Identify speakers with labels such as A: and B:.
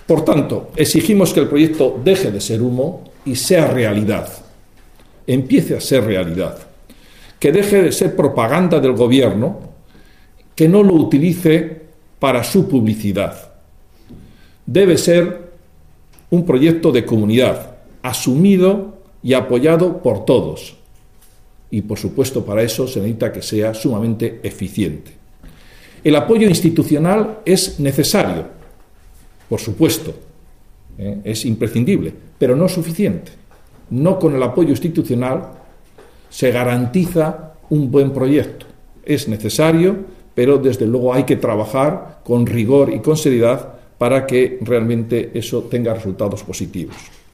A: Por tanto, exigimos que el proyecto deje de ser humo y sea realidad, empiece a ser realidad, que deje de ser propaganda del gobierno, que no lo utilice para su publicidad. Debe ser un proyecto de comunidad, asumido y apoyado por todos. Y, por supuesto, para eso se necesita que sea sumamente eficiente. El apoyo institucional es necesario, por supuesto, es imprescindible, pero no suficiente. No con el apoyo institucional se garantiza un buen proyecto. Es necesario, pero desde luego hay que trabajar con rigor y con seriedad para que realmente eso tenga resultados positivos.